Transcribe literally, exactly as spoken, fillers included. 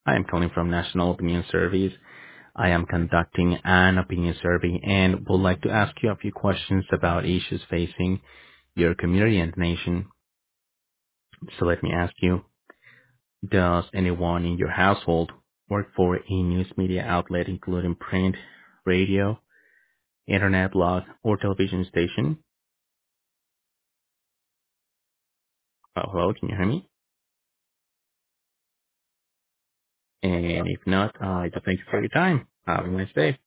I am calling from National Opinion Service. I am conducting an opinion survey and would like to ask you a few questions about issues facing your community and nation. So let me ask you, does anyone in your household work for a news media outlet including print, radio, internet, blog, or television station? Oh, hello, can you hear me? And if not, uh, I just thank you for your time. Have a nice day.